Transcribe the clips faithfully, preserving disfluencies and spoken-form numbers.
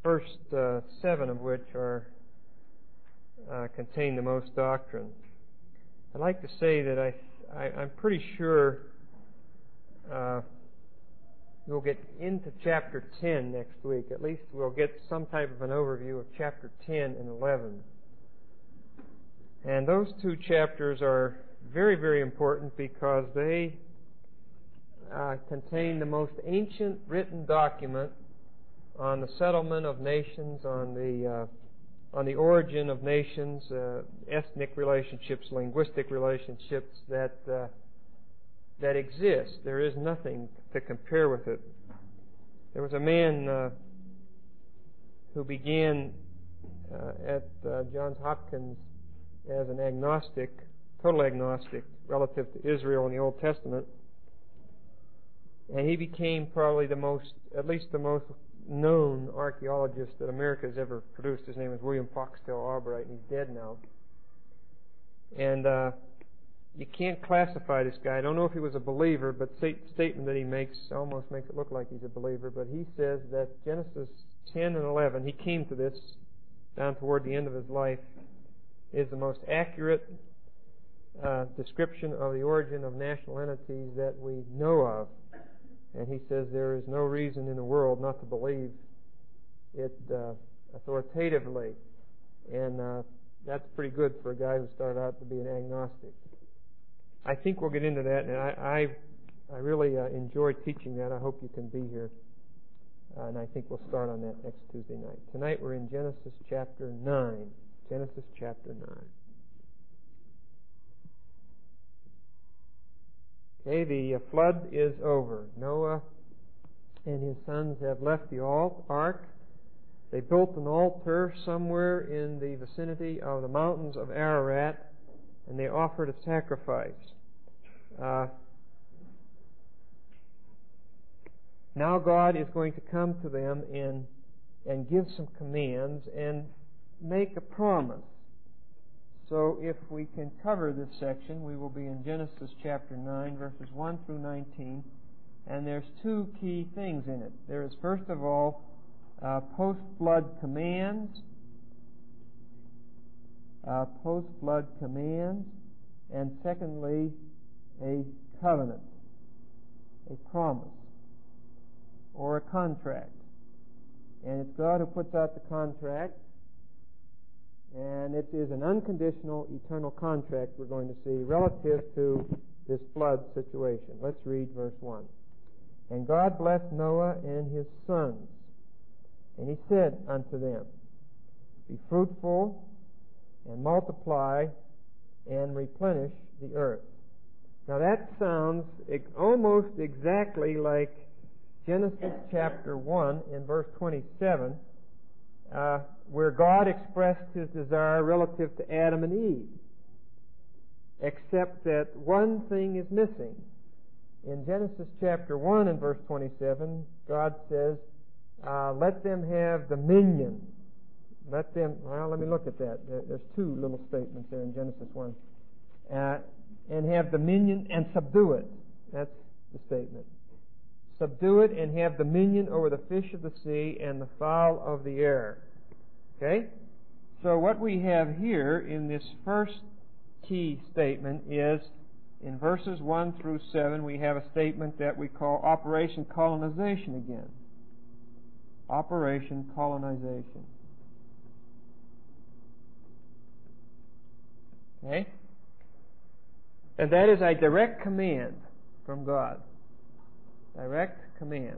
first uh, seven of which are uh, contain the most doctrine. I'd like to say that I, I I'm pretty sure uh, we'll get into chapter ten next week. At least we'll get some type of an overview of chapter ten and eleven. And those two chapters are very, very important because they uh, contain the most ancient written document on the settlement of nations, on the uh, on the origin of nations, uh, ethnic relationships, linguistic relationships that uh, that exist. There is nothing to compare with it. There was a man uh, who began uh, at uh, Johns Hopkins as an agnostic, total agnostic, relative to Israel in the Old Testament. And he became probably the most, at least the most known archaeologist that America has ever produced. His name is William Foxtel Albright, and he's dead now. And uh, you can't classify this guy. I don't know if he was a believer, but the statement that he makes almost makes it look like he's a believer. But he says that Genesis ten and eleven, he came to this down toward the end of his life, is the most accurate uh, description of the origin of national entities that we know of. And he says there is no reason in the world not to believe it uh, authoritatively. And uh, that's pretty good for a guy who started out to be an agnostic. I think we'll get into that, and I I, I really uh, enjoyed teaching that. I hope you can be here. Uh, and I think we'll start on that next Tuesday night. Tonight we're in Genesis chapter nine. Genesis chapter nine. Okay, the uh, flood is over. Noah and his sons have left the ark. They built an altar somewhere in the vicinity of the mountains of Ararat, and they offered a sacrifice. Uh, now God is going to come to them and and give some commands and make a promise. So if we can cover this section, we will be in Genesis chapter nine, verses one through nineteen, and there's two key things in it. There is, first of all, uh, post-flood commands, uh, post-flood commands, and secondly, a covenant, a promise, or a contract. And it's God who puts out the contract, and it is an unconditional eternal contract we're going to see relative to this flood situation. Let's read verse one. And God blessed Noah and his sons, and he said unto them, Be fruitful, and multiply, and replenish the earth. Now that sounds almost exactly like Genesis chapter one and verse twenty-seven, uh, where God expressed his desire relative to Adam and Eve, except that one thing is missing. In Genesis chapter one and verse twenty-seven, God says, uh, let them have dominion. Let them, well, let me look at that. There's two little statements there in Genesis one. Uh, and have dominion and subdue it. That's the statement. Subdue it and have dominion over the fish of the sea and the fowl of the air. Okay? So what we have here in this first key statement is, in verses one through seven, we have a statement that we call Operation Colonization again. Operation Colonization. Okay? And that is a direct command from God. Direct command.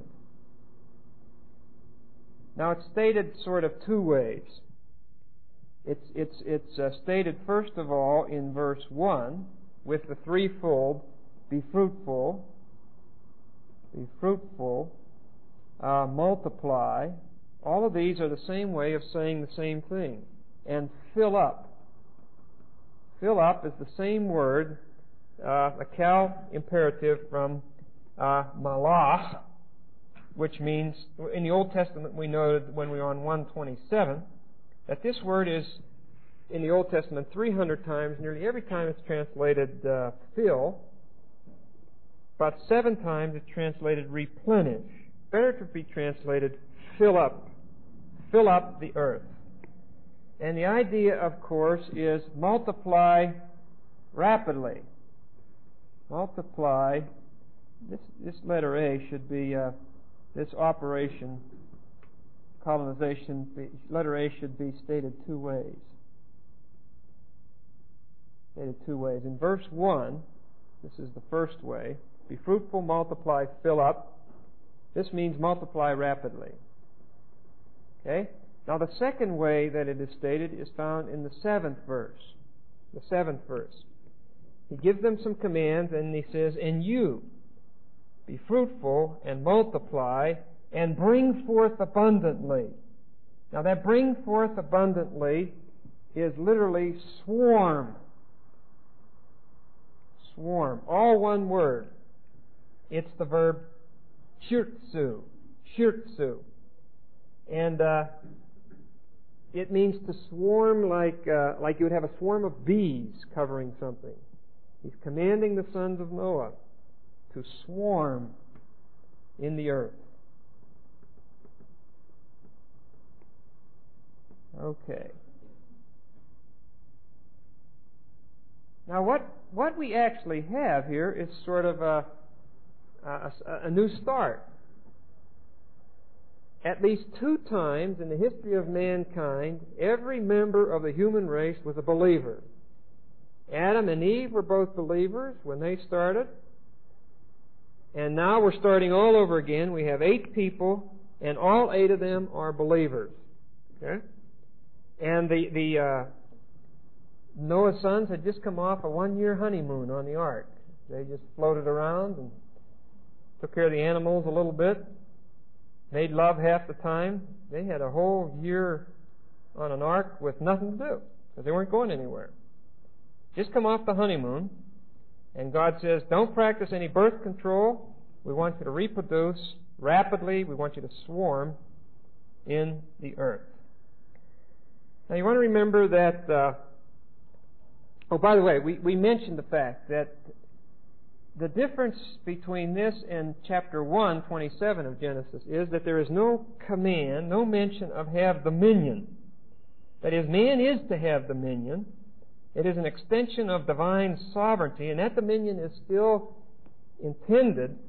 Now it's stated sort of two ways. It's it's it's uh, stated first of all in verse one with the threefold: be fruitful, be fruitful, uh, multiply. All of these are the same way of saying the same thing. And fill up. Fill up is the same word, uh, a cal imperative from uh, malach, which means, in the Old Testament we noted when we were on one twenty-seven, that this word is, in the Old Testament, three hundred times. Nearly every time it's translated uh, fill. About seven times it's translated replenish. Better to be translated fill up. fill up the earth. And the idea, of course, is multiply rapidly. Multiply. This, this letter A should be, uh, this operation, colonization, be, letter A should be stated two ways. Stated two ways. In verse one, this is the first way. Be fruitful, multiply, fill up. This means multiply rapidly. Okay? Now the second way that it is stated is found in the seventh verse. The seventh verse. He gives them some commands and he says, and you, be fruitful and multiply and bring forth abundantly. Now that bring forth abundantly is literally swarm. Swarm. All one word. It's the verb shirtsu. Shirtsu. And uh, it means to swarm like uh, like you would have a swarm of bees covering something. He's commanding the sons of Noah to swarm in the earth. Okay. Now what what we actually have here is sort of a a, a new start. At least two times in the history of mankind, every member of the human race was a believer. Adam and Eve were both believers when they started. And now we're starting all over again. We have eight people, and all eight of them are believers. Okay? And the, the uh, Noah's sons had just come off a one-year honeymoon on the ark. They just floated around and took care of the animals a little bit. Made love half the time. They had a whole year on an ark with nothing to do because they weren't going anywhere. Just come off the honeymoon, and God says, don't practice any birth control. We want you to reproduce rapidly. We want you to swarm in the earth. Now you want to remember that, uh, oh, by the way, we, we mentioned the fact that the difference between this and chapter one, twenty-seven of Genesis is that there is no command, no mention of have dominion. That is, man is to have dominion. It is an extension of divine sovereignty, and that dominion is still intended.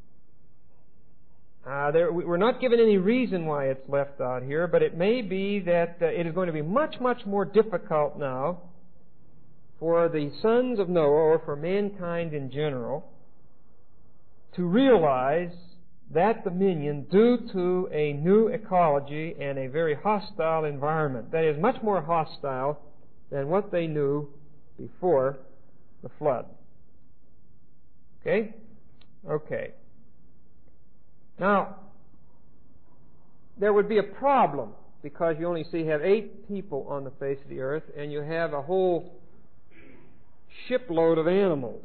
Uh, there, we're not given any reason why it's left out here, but it may be that uh, it is going to be much, much more difficult now for the sons of Noah, or for mankind in general, to realize that dominion due to a new ecology and a very hostile environment. That is much more hostile than what they knew before the flood. Okay? Okay. Now, there would be a problem because you only see have eight people on the face of the earth, and you have a whole shipload of animals.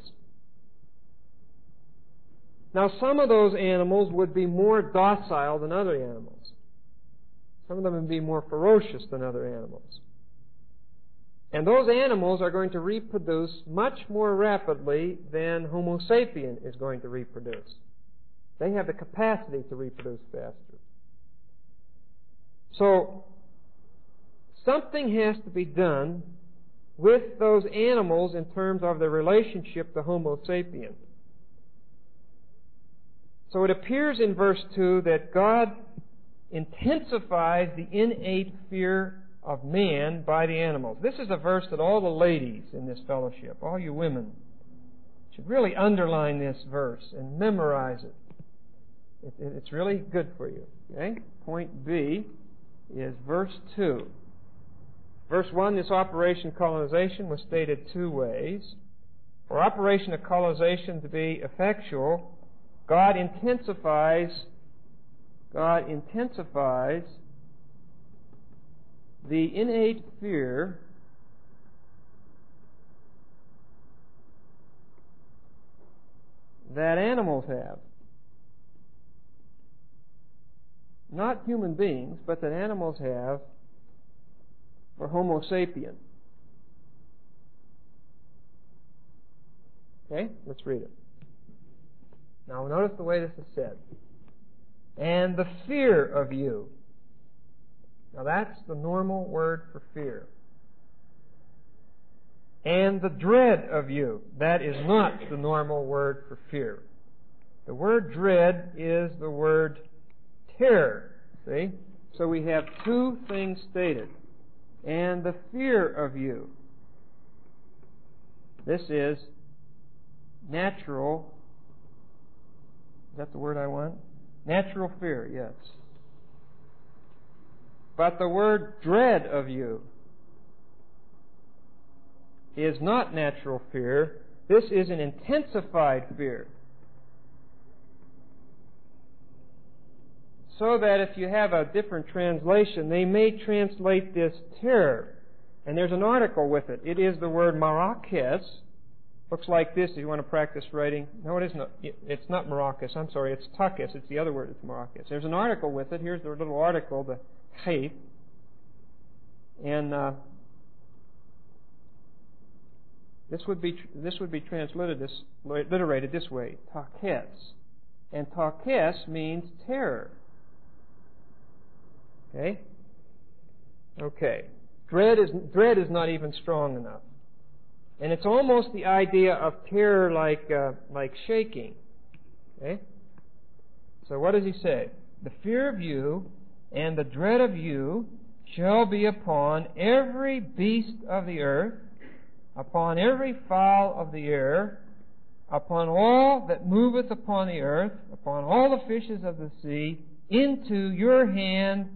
Now, some of those animals would be more docile than other animals. Some of them would be more ferocious than other animals. And those animals are going to reproduce much more rapidly than Homo sapien is going to reproduce. They have the capacity to reproduce faster. So, something has to be done with those animals in terms of their relationship to Homo sapien. So it appears in verse two that God intensifies the innate fear of man by the animals. This is a verse that all the ladies in this fellowship, all you women, should really underline this verse and memorize it. it, it it's really good for you. Okay? Point B is verse two. Verse one, this operation colonization was stated two ways. For operation of colonization to be effectual, God intensifies, God intensifies the innate fear that animals have. Not human beings, but that animals have for Homo sapien. Okay, let's read it. Now notice the way this is said. And the fear of you. Now that's the normal word for fear. And the dread of you. That is not the normal word for fear. The word dread is the word terror. See? So we have two things stated. And the fear of you. This is natural. Is that the word I want? Natural fear, yes. But the word dread of you is not natural fear. This is an intensified fear. So that if you have a different translation, they may translate this terror. And there's an article with it. It is the word marakes. Looks like this if you want to practice writing. No, it isn't. It's not marakes. I'm sorry. It's takis. It's the other word. It's marakes. There's an article with it. Here's the little article, the chayf. And uh, this would be this would be translated this literated this way: takes. And takes means terror. Okay? Okay. Dread is, dread is not even strong enough. And it's almost the idea of terror like, uh, like shaking. Okay? So what does he say? The fear of you and the dread of you shall be upon every beast of the earth, upon every fowl of the air, upon all that moveth upon the earth, upon all the fishes of the sea. Into your hand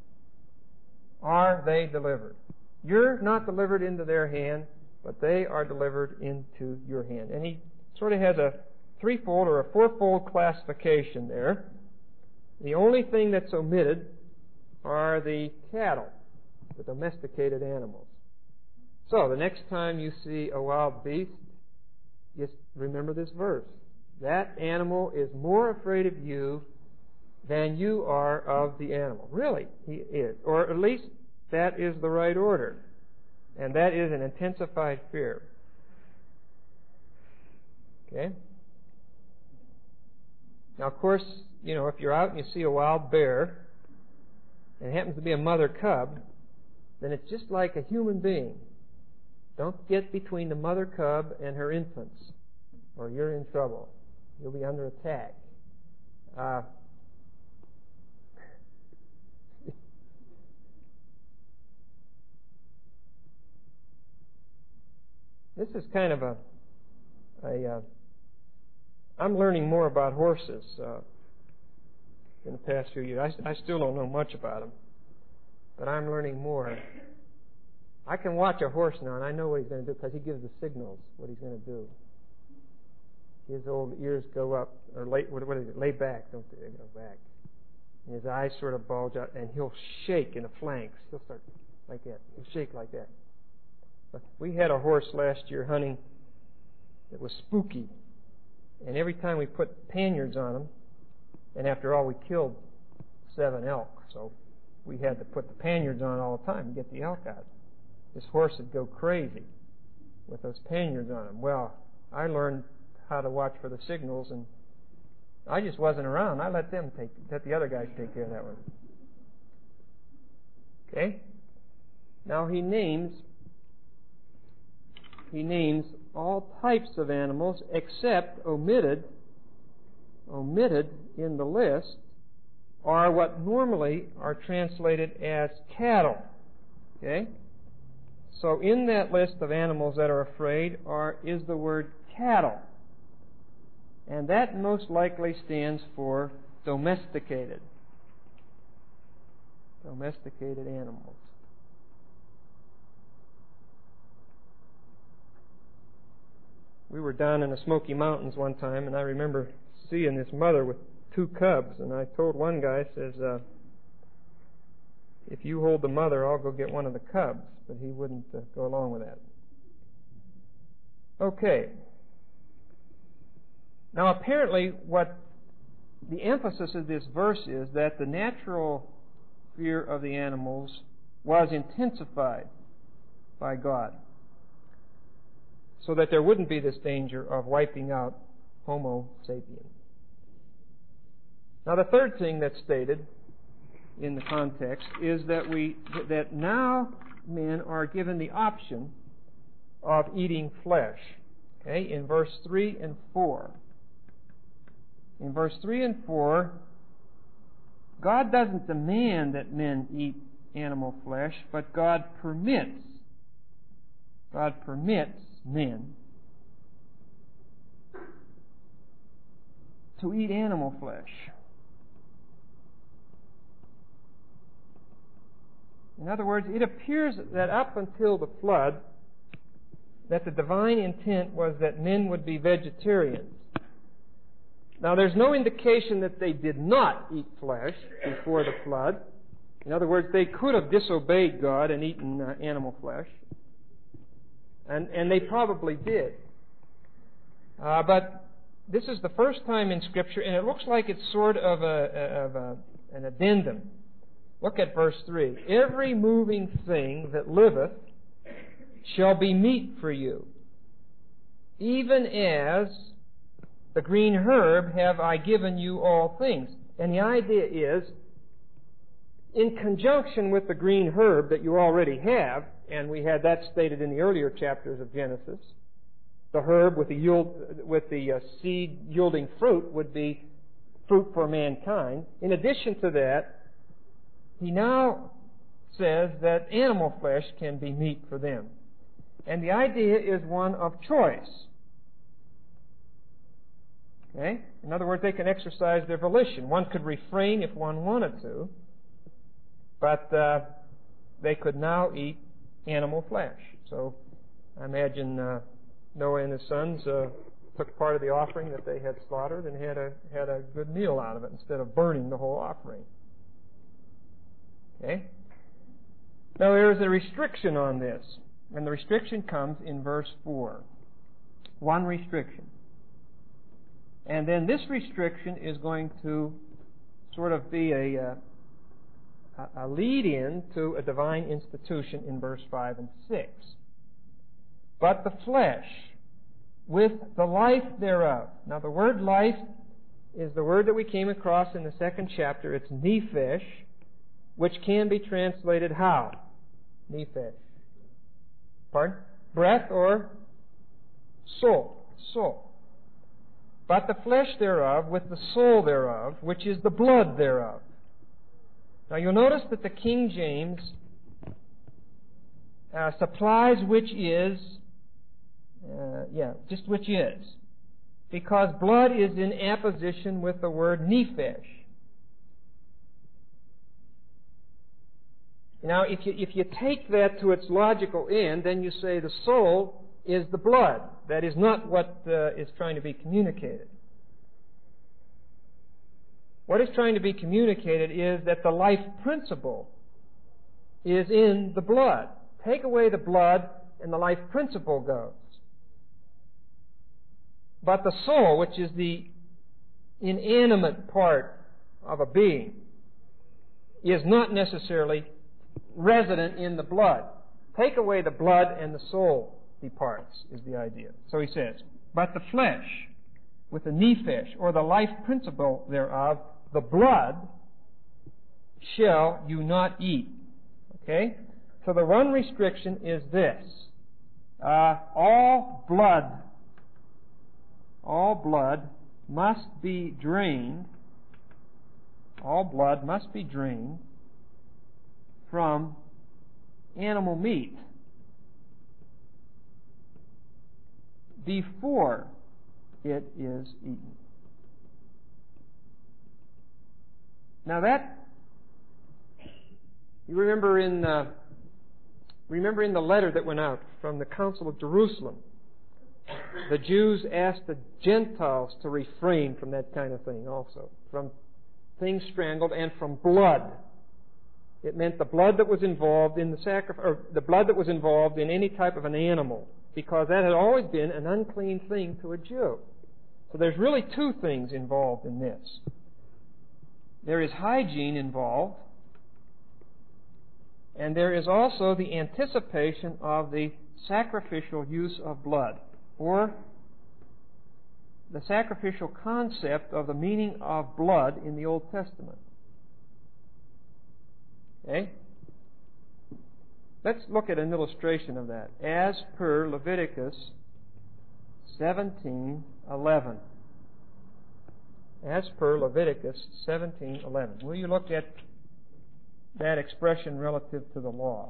are they delivered. You're not delivered into their hand, but they are delivered into your hand. And he sort of has a threefold or a fourfold classification there. The only thing that's omitted are the cattle, the domesticated animals. So the next time you see a wild beast, just remember this verse. That animal is more afraid of you than you are of the animal. Really, he is. Or at least that is the right order. And that is an intensified fear. Okay? Now, of course, you know, if you're out and you see a wild bear, and it happens to be a mother cub, then it's just like a human being. Don't get between the mother cub and her infants, or you're in trouble. You'll be under attack. Uh, This is kind of a, a uh, I'm learning more about horses uh, in the past few years. I, I still don't know much about them, but I'm learning more. I can watch a horse now, and I know what he's going to do because he gives the signals what he's going to do. His old ears go up, or lay, what, what is it? Lay back, don't they? They go back. And his eyes sort of bulge out, and he'll shake in the flanks. He'll start like that. He'll shake like that. We had a horse last year hunting that was spooky. And every time we put paniards on him, and after all, we killed seven elk, so we had to put the paniards on all the time to get the elk out. This horse would go crazy with those paniards on him. Well, I learned how to watch for the signals, and I just wasn't around. I let them take, let the other guys take care of that one. Okay? Now he names He names all types of animals except omitted, omitted in the list are what normally are translated as cattle. Okay? So in that list of animals that are afraid are is the word cattle. And that most likely stands for domesticated. Domesticated animals. We were down in the Smoky Mountains one time, and I remember seeing this mother with two cubs, and I told one guy, says, uh, if you hold the mother, I'll go get one of the cubs. But he wouldn't uh, go along with that. Okay. Now, apparently, what the emphasis of this verse is that the natural fear of the animals was intensified by God, so that there wouldn't be this danger of wiping out Homo sapiens. Now, the third thing that's stated in the context is that we that now men are given the option of eating flesh. Okay, in verse three and four. In verse three and four, God doesn't demand that men eat animal flesh, but God permits. God permits men to eat animal flesh. In other words, it appears that up until the flood, that the divine intent was that men would be vegetarians. Now, there's no indication that they did not eat flesh before the flood. In other words, they could have disobeyed God and eaten uh, animal flesh. And, and they probably did. Uh, but this is the first time in Scripture, and it looks like it's sort of, a, of a, an addendum. Look at verse three. Every moving thing that liveth shall be meat for you, even as the green herb have I given you all things. And the idea is, in conjunction with the green herb that you already have, and we had that stated in the earlier chapters of Genesis, the herb with the yield, with the uh, seed yielding fruit would be fruit for mankind. In addition to that, he now says that animal flesh can be meat for them. And the idea is one of choice. Okay? In other words, they can exercise their volition. One could refrain if one wanted to, but uh, they could now eat animal flesh. So I imagine uh, Noah and his sons uh, took part of the offering that they had slaughtered and had a had a good meal out of it instead of burning the whole offering. Okay? Now there is a restriction on this, and the restriction comes in verse four. One restriction. And then this restriction is going to sort of be a, uh, a lead-in to a divine institution in verse five and six. But the flesh, with the life thereof. Now the word life is the word that we came across in the second chapter. It's nephesh, which can be translated how? Nephesh. Pardon? Breath or soul. Soul. But the flesh thereof with the soul thereof, which is the blood thereof. Now you'll notice that the King James uh, supplies which is, uh, yeah, just which is. Because blood is in apposition with the word nephesh. Now if you, if you take that to its logical end, then you say the soul is the blood. That is not what uh, is trying to be communicated. What is trying to be communicated is that the life principle is in the blood. Take away the blood and the life principle goes. But the soul, which is the inanimate part of a being, is not necessarily resident in the blood. Take away the blood and the soul departs, is the idea. So he says, but the flesh, with the nephesh, or the life principle thereof, the blood, shall you not eat. Okay? So the one restriction is this. Uh, all blood, all blood must be drained, all blood must be drained from animal meat before it is eaten. Now that, you remember in uh, remember in the letter that went out from the Council of Jerusalem, the Jews asked the Gentiles to refrain from that kind of thing also, from things strangled and from blood. It meant the blood that was involved in the sacrifice, or the blood that was involved in any type of an animal, because that had always been an unclean thing to a Jew. So there's really two things involved in this. There is hygiene involved, and there is also the anticipation of the sacrificial use of blood, or the sacrificial concept of the meaning of blood in the Old Testament. Okay? Let's look at an illustration of that. As per Leviticus seventeen eleven. As per Leviticus seventeen eleven. Will you look at that expression relative to the law?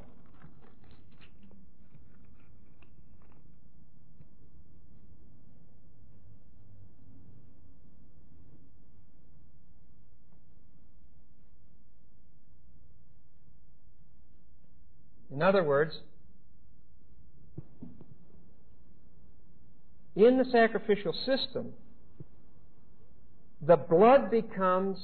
In other words, in the sacrificial system, the blood becomes,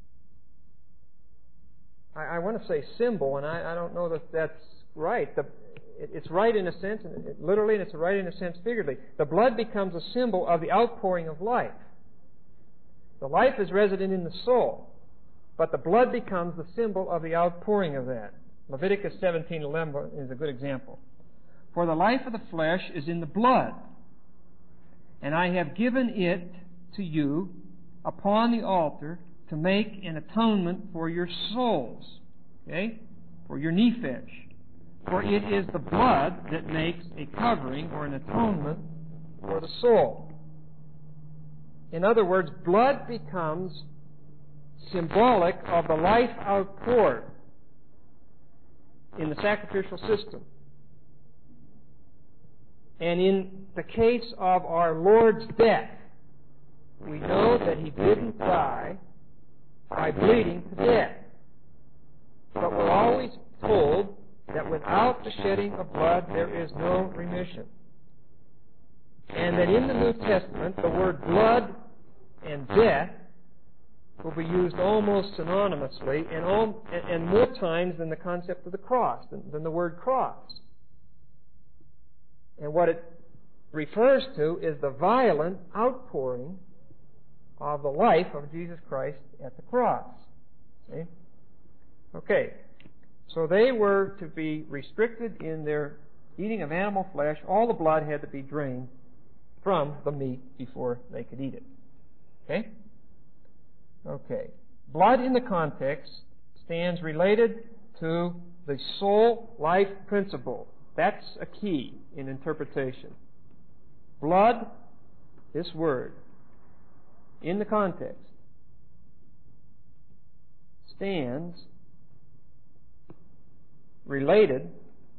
I, I want to say symbol, and I, I don't know that that's right. The, it, it's right in a sense, and it, literally, and it's right in a sense figuratively. The blood becomes a symbol of the outpouring of life. The life is resident in the soul, but the blood becomes the symbol of the outpouring of that. Leviticus seventeen eleven is a good example. For the life of the flesh is in the blood, and I have given it to you upon the altar to make an atonement for your souls. Okay? For your nephesh. For it is the blood that makes a covering or an atonement for the soul. In other words, blood becomes symbolic of the life outpoured in the sacrificial system. And in the case of our Lord's death, we know that He didn't die by bleeding to death. But we're always told that without the shedding of blood, there is no remission. And that in the New Testament, the word blood and death will be used almost synonymously, and, all, and more times than the concept of the cross, than, than the word cross. And what it refers to is the violent outpouring of the life of Jesus Christ at the cross. See? Okay. So they were to be restricted in their eating of animal flesh. All the blood had to be drained from the meat before they could eat it. Okay? Okay. Blood in the context stands related to the soul life principle. That's a key in interpretation. Blood, this word, in the context, stands related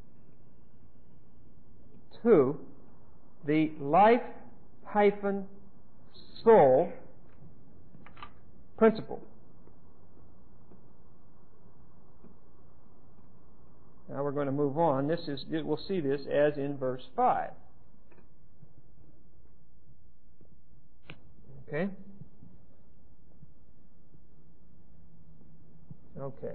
to the life hyphen soul principle. Now we're going to move on. This is, we'll see this as in verse five. Okay? Okay.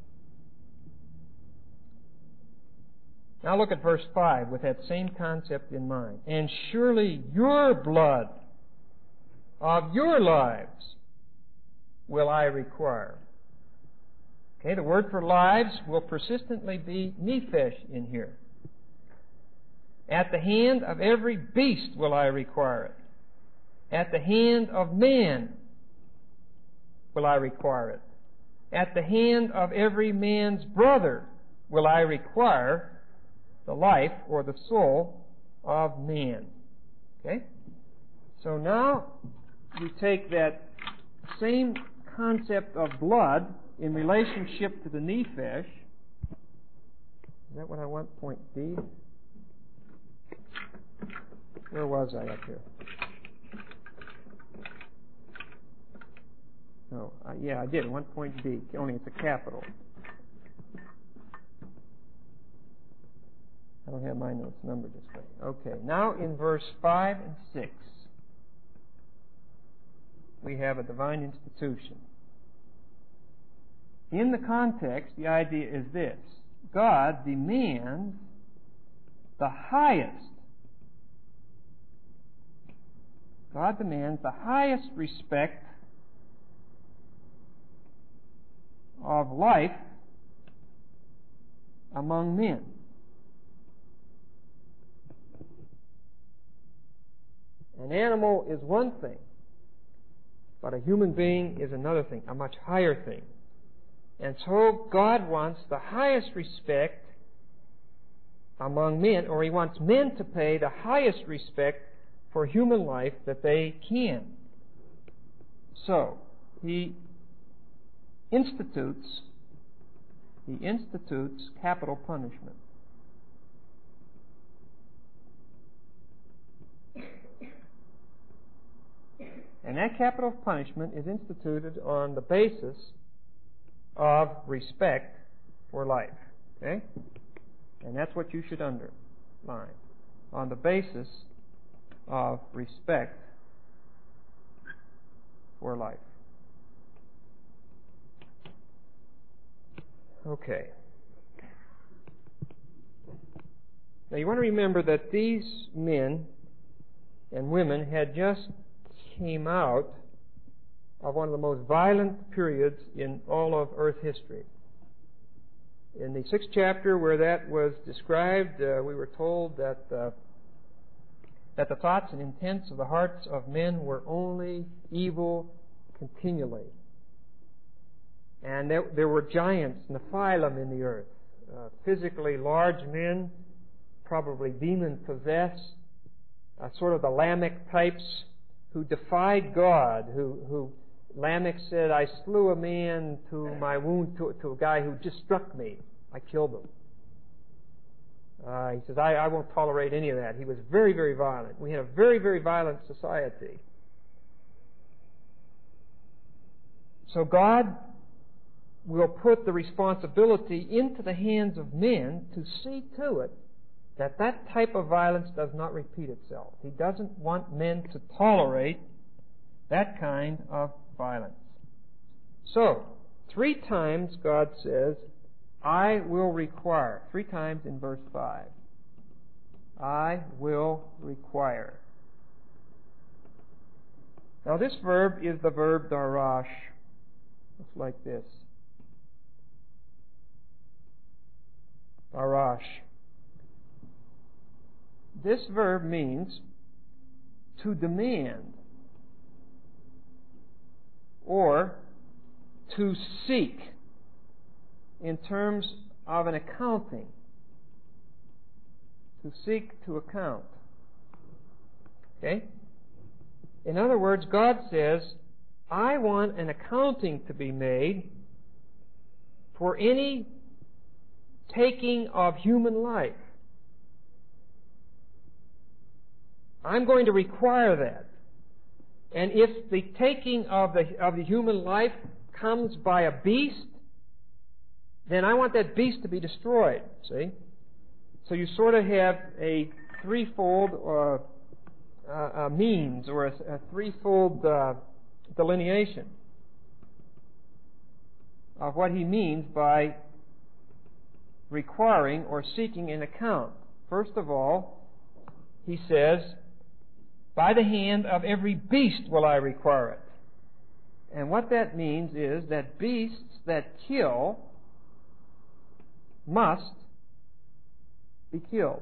Now look at verse five with that same concept in mind. And surely your blood of your lives will I require. Okay, the word for lives will persistently be nephesh in here. At the hand of every beast will I require it. At the hand of man will I require it. At the hand of every man's brother will I require the life or the soul of man. Okay? So now you take that same concept of blood in relationship to the nephesh. Is that what I want? Point D? Where was I up here? No, uh, yeah, I did. I want point D, only it's a capital. I don't have my notes numbered this way. Okay, now in verse five and six, we have a divine institution. In the context, the idea is this. God demands the highest. God demands the highest respect of life among men. An animal is one thing, but a human being is another thing, a much higher thing. And so God wants the highest respect among men, or He wants men to pay the highest respect for human life that they can. So, He institutes, He institutes capital punishment. And that capital punishment is instituted on the basis of respect for life. Okay? And that's what you should underline. On the basis of respect for life. Okay. Now you want to remember that these men and women had just came out of one of the most violent periods in all of Earth history. In the sixth chapter where that was described, uh, we were told that uh, that the thoughts and intents of the hearts of men were only evil continually. And there, there were giants, Nephilim, in the earth, uh, physically large men, probably demon-possessed, uh, sort of the Lamech types, who defied God, who, who Lamech said, I slew a man to my wound, to, to a guy who just struck me. I killed him. Uh, he says, I, I won't tolerate any of that. He was very, very violent. We had a very, very violent society. So God will put the responsibility into the hands of men to see to it that that type of violence does not repeat itself. He doesn't want men to tolerate that kind of violence. So, three times God says, I will require. Three times in verse five. I will require. Now this verb is the verb darash. It's like this. Darash. This verb means to demand or to seek in terms of an accounting. To seek to account. Okay? In other words, God says, I want an accounting to be made for any taking of human life. I'm going to require that. And if the taking of the, of the human life comes by a beast, then I want that beast to be destroyed. See? So you sort of have a threefold uh, uh, uh, means, or a, a threefold uh, delineation of what he means by requiring or seeking an account. First of all, he says, by the hand of every beast will I require it. And what that means is that beasts that kill must be killed.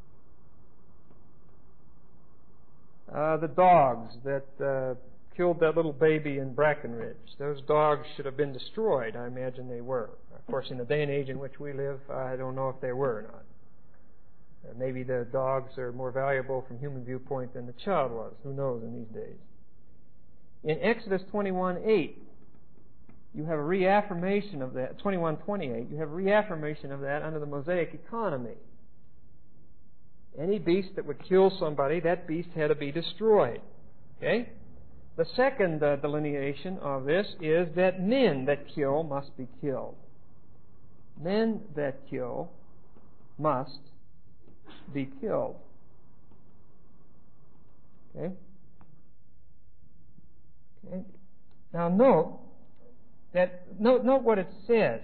Uh, the dogs that uh, killed that little baby in Brackenridge, those dogs should have been destroyed. I imagine they were. Of course, in the day and age in which we live, I don't know if they were or not. Uh, maybe the dogs are more valuable from human viewpoint than the child was. Who knows in these days? In Exodus twenty-one eight, you have a reaffirmation of that. twenty-one twenty-eight, you have a reaffirmation of that under the Mosaic economy. Any beast that would kill somebody, that beast had to be destroyed. Okay? The second uh, delineation of this is that men that kill must be killed. Men that kill must be killed. Okay? Okay. Now note that note note what it says.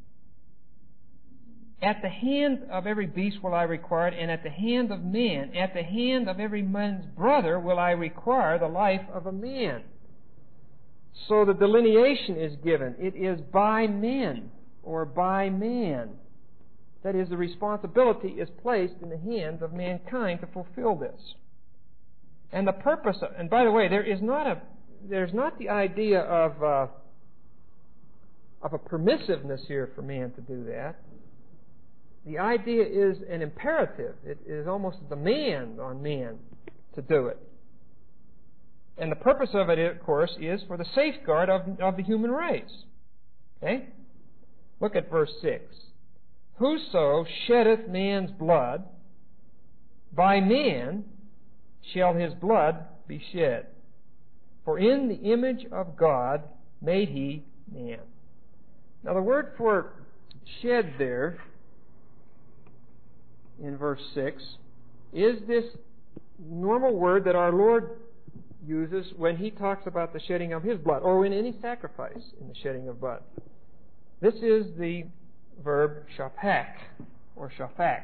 At the hand of every beast will I require it, and at the hand of man, at the hand of every man's brother will I require the life of a man. So the delineation is given. It is by men, or by man. That is, the responsibility is placed in the hands of mankind to fulfill this. And the purpose of, and by the way, there is not a, there's not the idea of, uh, of a permissiveness here for man to do that. The idea is an imperative. It is almost a demand on man to do it. And the purpose of it, of course, is for the safeguard of, of the human race. Okay? Look at verse six. Whoso sheddeth man's blood, by man shall his blood be shed. For in the image of God made he man. Now the word for shed there in verse six is this normal word that our Lord uses when he talks about the shedding of his blood, or in any sacrifice in the shedding of blood. This is the verb shapak, or shafak.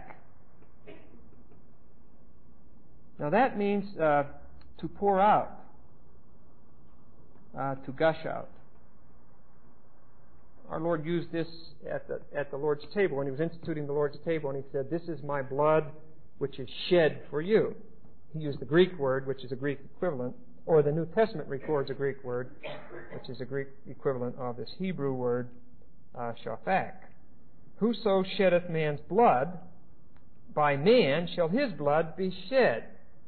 Now that means uh, to pour out, uh, to gush out. Our Lord used this at the, at the Lord's table when he was instituting the Lord's table, and he said, "This is my blood which is shed for you." He used the Greek word, which is a Greek equivalent, or the New Testament records a Greek word, which is a Greek equivalent of this Hebrew word, uh, shafak. Whoso sheddeth man's blood, by man shall his blood be shed.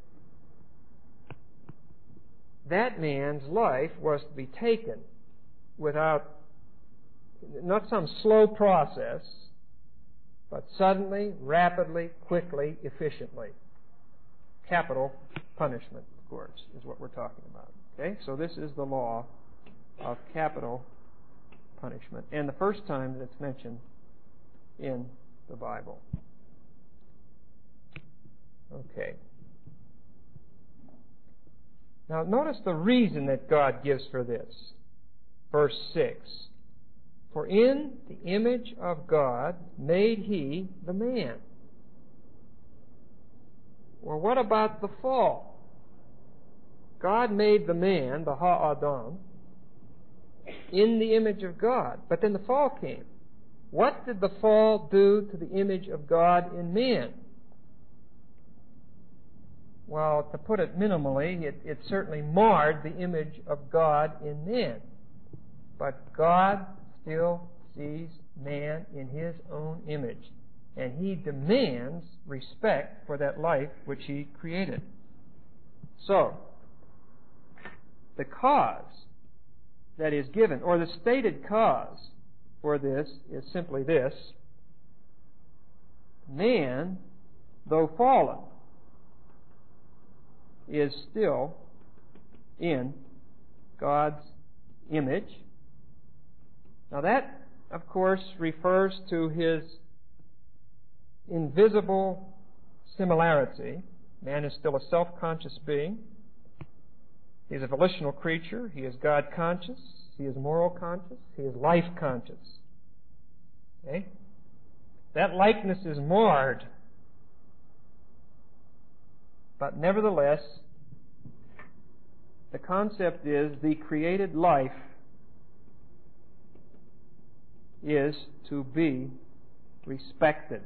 That man's life was to be taken without, not some slow process, but suddenly, rapidly, quickly, efficiently. Capital punishment, of course, is what we're talking about. Okay? So this is the law of capital punishment, and the first time that it's mentioned in the Bible. Okay. Now notice the reason that God gives for this. Verse six. For in the image of God made he the man. Well, what about the fall? God made the man, the Ha-Adam, in the image of God. But then the fall came. What did the fall do to the image of God in man? Well, to put it minimally, it, it certainly marred the image of God in man. But God still sees man in his own image, and he demands respect for that life which he created. So, the cause that is given, or the stated cause for this, is simply this: man, though fallen, is still in God's image. Now that, of course, refers to his invisible similarity. Man is still a self-conscious being. He is a volitional creature. He is God-conscious. He is moral-conscious. He is life-conscious. Okay? That likeness is marred. But nevertheless, the concept is the created life is to be respected.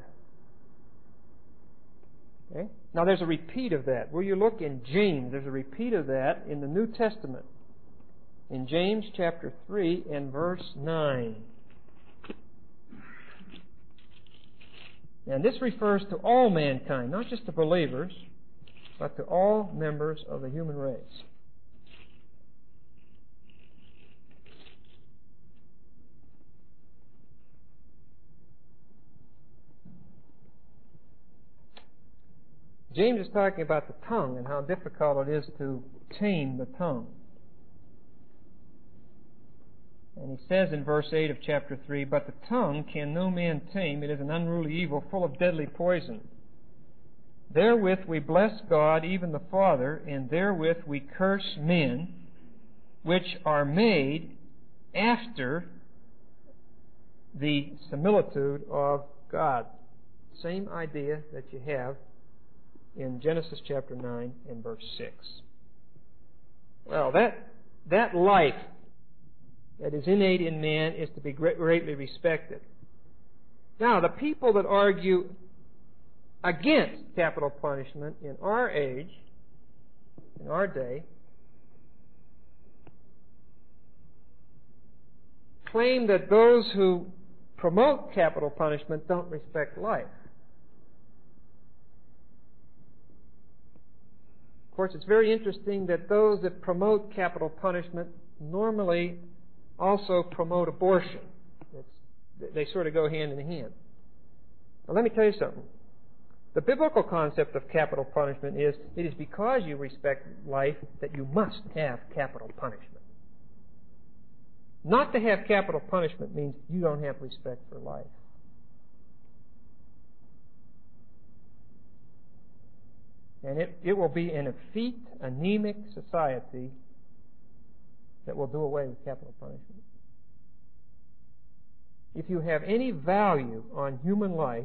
Okay? Now there's a repeat of that. Where you look in James, there's a repeat of that in the New Testament. In James chapter three and verse nine. And this refers to all mankind, not just to believers, but to all members of the human race. James is talking about the tongue and how difficult it is to tame the tongue. And he says in verse eight of chapter three, "But the tongue can no man tame. It is an unruly evil, full of deadly poison. Therewith we bless God, even the Father, and therewith we curse men, which are made after the similitude of God." Same idea that you have in Genesis chapter nine and verse six. Well, that that life that is innate in man is to be greatly respected. Now, the people that argue against capital punishment in our age, in our day, claim that those who promote capital punishment don't respect life. Of course, it's very interesting that those that promote capital punishment normally also promote abortion. It's, they sort of go hand in hand. Now, let me tell you something. The biblical concept of capital punishment is it is because you respect life that you must have capital punishment. Not to have capital punishment means you don't have respect for life. And it, it will be an effete, anemic society that will do away with capital punishment. If you have any value on human life,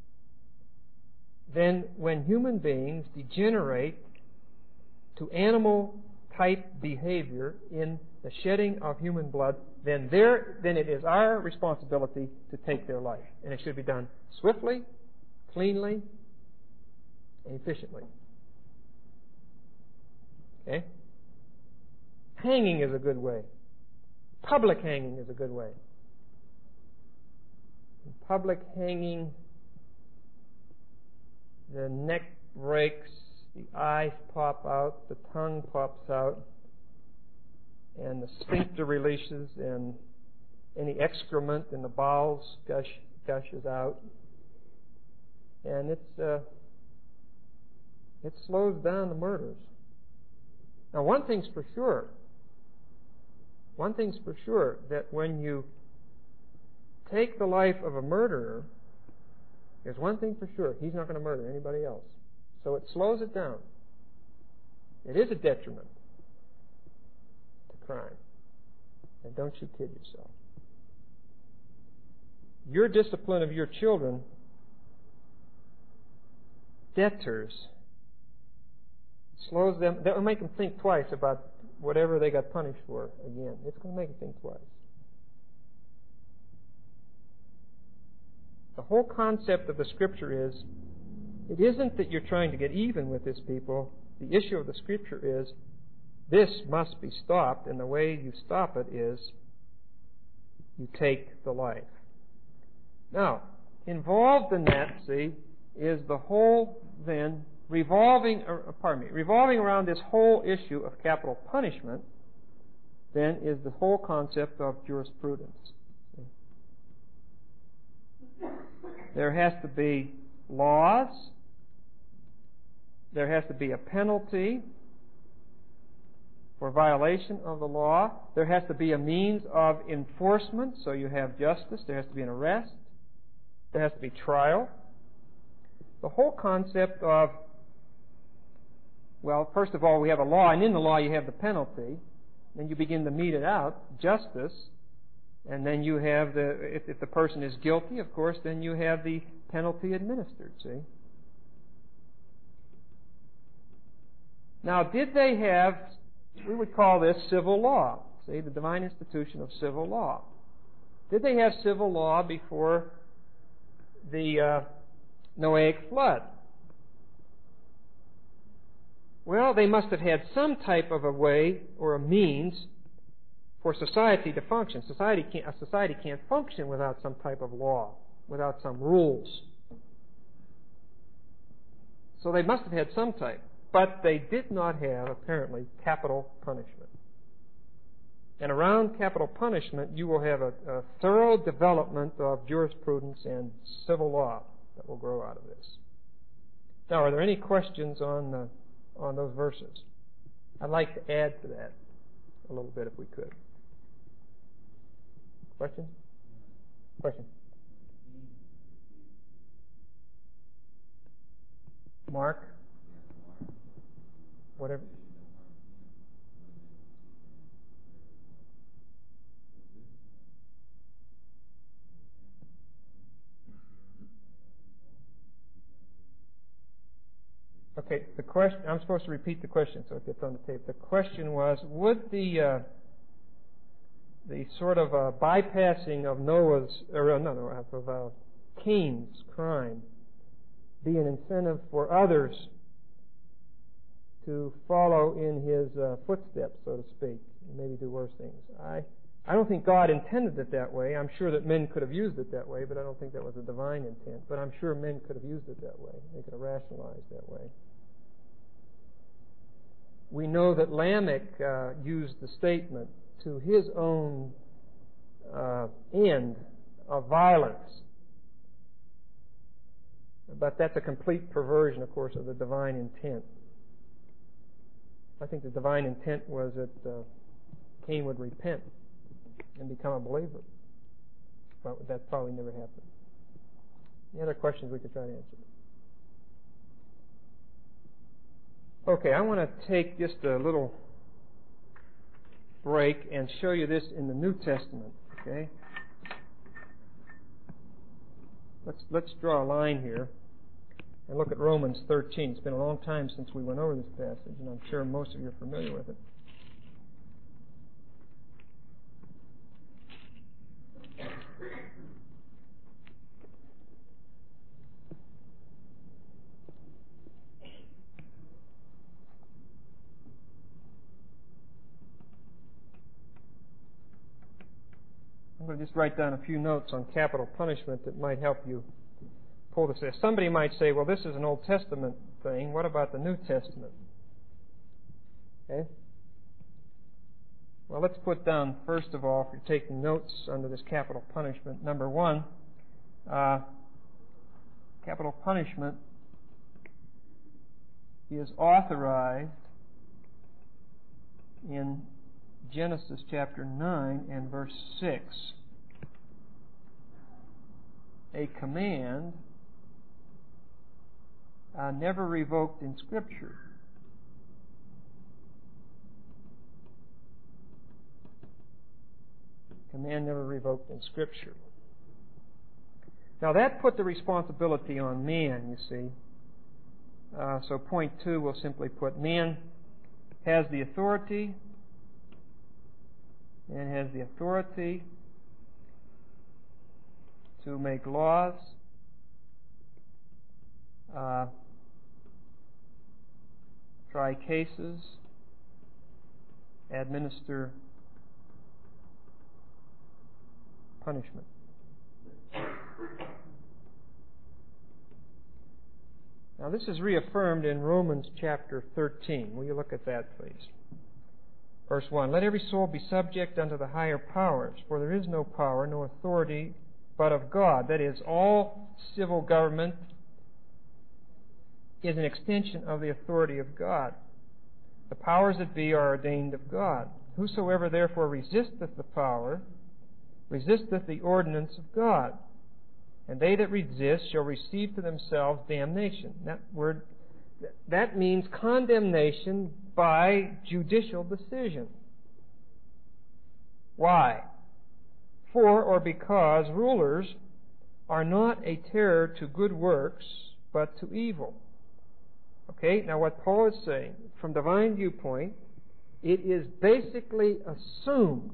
then when human beings degenerate to animal-type behavior in the shedding of human blood, then there, then it is our responsibility to take their life. And it should be done swiftly, cleanly, and efficiently. Okay? Hanging is a good way. Public hanging is a good way. In public hanging, the neck breaks, the eyes pop out, the tongue pops out, and the sphincter releases, and any excrement in the bowels gush, gushes out. And it's uh, it slows down the murders. Now, one thing's for sure. One thing's for sure, that when you take the life of a murderer, there's one thing for sure. He's not going to murder anybody else. So it slows it down. It is a detriment to crime. And don't you kid yourself. Your discipline of your children, debtors, slows them, that will make them think twice about whatever they got punished for again. It's going to make them think twice. The whole concept of the Scripture is, it isn't that you're trying to get even with this people. The issue of the Scripture is, this must be stopped, and the way you stop it is, you take the life. Now, involved in that, see, is the whole, then, revolving, or, pardon me, revolving around this whole issue of capital punishment, then, is the whole concept of jurisprudence. There has to be laws. There has to be a penalty for violation of the law. There has to be a means of enforcement, so you have justice. There has to be an arrest. There has to be trial. The whole concept of, well, first of all, we have a law, and in the law you have the penalty. Then you begin to mete it out, justice. And then you have the, if, if the person is guilty, of course, then you have the penalty administered, see? Now, did they have, we would call this civil law, see, the divine institution of civil law. Did they have civil law before the uh, Noahic flood? Well, they must have had some type of a way or a means for society to function. Society can't, a society can't function without some type of law, without some rules. So they must have had some type. But they did not have, apparently, capital punishment. And around capital punishment, you will have a, a thorough development of jurisprudence and civil law that will grow out of this. Now, are there any questions on the, on those verses? I'd like to add to that a little bit if we could. Question? Question? Mark? Whatever. Okay, the question, I'm supposed to repeat the question so it gets on the tape. The question was, would the uh, the sort of uh, bypassing of Noah's, or no, no, of uh, Cain's crime be an incentive for others to follow in his uh, footsteps, so to speak, and maybe do worse things? I I don't think God intended it that way. I'm sure that men could have used it that way, but I don't think that was a divine intent. But I'm sure men could have used it that way. They could have rationalized that way. We know that Lamech uh, used the statement to his own uh, end of violence. But that's a complete perversion, of course, of the divine intent. I think the divine intent was that uh, Cain would repent and become a believer. But that probably never happened. Any other questions we could try to answer? Okay, I want to take just a little break and show you this in the New Testament. Okay, let's let's draw a line here and look at Romans thirteen. It's been a long time since we went over this passage, and I'm sure most of you are familiar with it. I'm going to just write down a few notes on capital punishment that might help you pull this. Somebody might say, well, this is an Old Testament thing. What about the New Testament? Okay? Well, let's put down, first of all, if you're taking notes under this capital punishment, number one, uh, capital punishment is authorized in Genesis chapter nine and verse six. A command uh, never revoked in Scripture. Command never revoked in Scripture. Now that put the responsibility on man, you see. Uh, so point two, we'll simply put man has the authority Man has the authority to make laws, uh, try cases, administer punishment. Now this is reaffirmed in Romans chapter thirteen. Will you look at that, please? Verse one, let every soul be subject unto the higher powers, for there is no power, no authority, but of God. That is, all civil government is an extension of the authority of God. The powers that be are ordained of God. Whosoever therefore resisteth the power, resisteth the ordinance of God. And they that resist shall receive to themselves damnation. That word, that means condemnation by judicial decision. Why? For or because rulers are not a terror to good works, but to evil. Okay, now what Paul is saying, from divine viewpoint, it is basically assumed